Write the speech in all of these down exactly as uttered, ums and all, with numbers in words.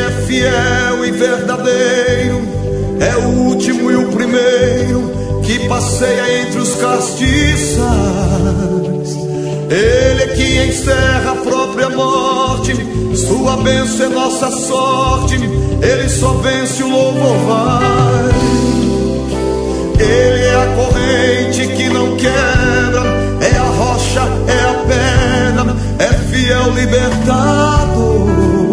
é fiel e verdadeiro, é o último e o primeiro que passeia entre os castiçais. Ele é que encerra a própria morte, sua bênção é nossa sorte, ele só vence, o louvor vai. Ele é a corrente que não quebra, é a rocha, é a pedra, é fiel libertador.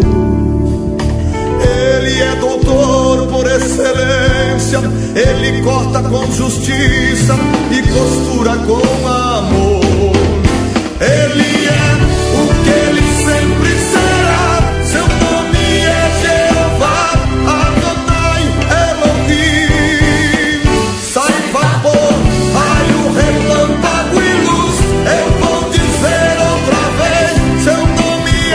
Ele é doutor por excelência, ele corta com justiça e costura com amor. Ele é o que ele sempre será, seu nome é Jeová, Adonai Elohim. Sai vapor, raio, relâmpago e luz, eu vou dizer outra vez, seu nome é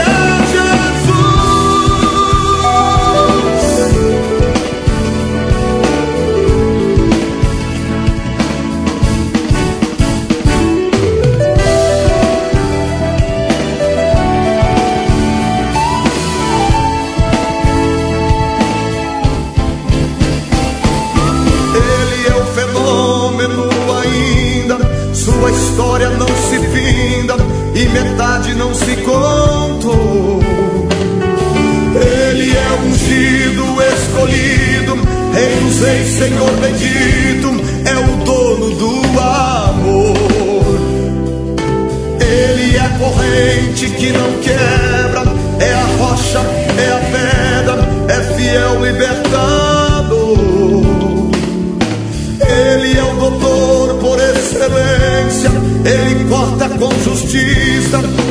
sua história não se finda e metade não se contou. Ele é ungido, escolhido, Rei dos Reis, Senhor bendito, é o dono do amor. Ele é a corrente que não quebra, é a rocha, é a pedra, é fiel libertador. Ele é o doutor por excelência, ele corta com justiça